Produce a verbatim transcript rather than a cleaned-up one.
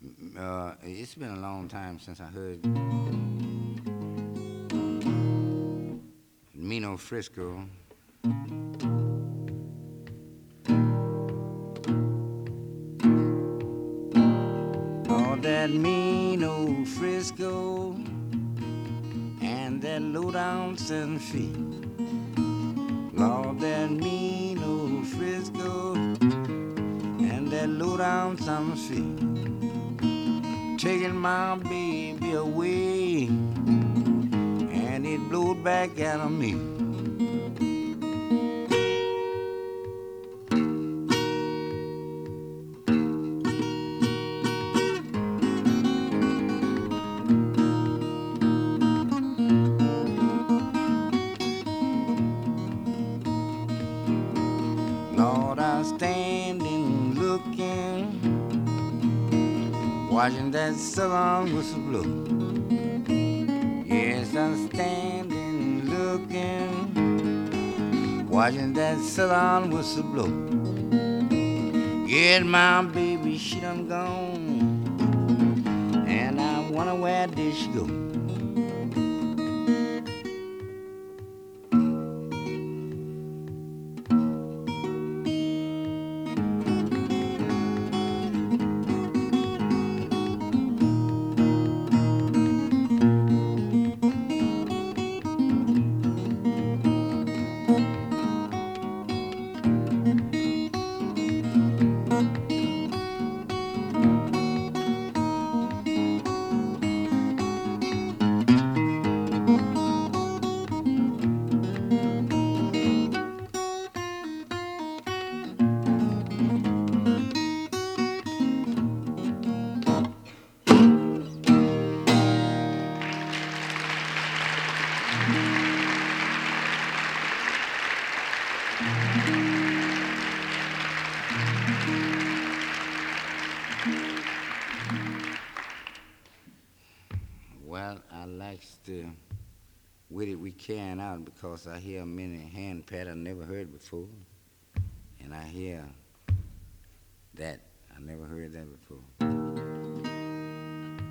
Uh, it's been a long time since I heard Mino Frisco. Oh, that Mino Frisco and that low down Santa Fe. Lord, that Mino Frisco and that low down Santa Fe. Taking my baby away and it blowed back out of me. Lord, I standing looking, watching that southern whistle blow. Yes, I'm standing looking, watching that southern whistle blow. Yeah, my baby, she done gone, and I wonder where did she go. Well, I likes to with it we carrying out because I hear many hand pat I never heard before, and I hear that I never heard that before.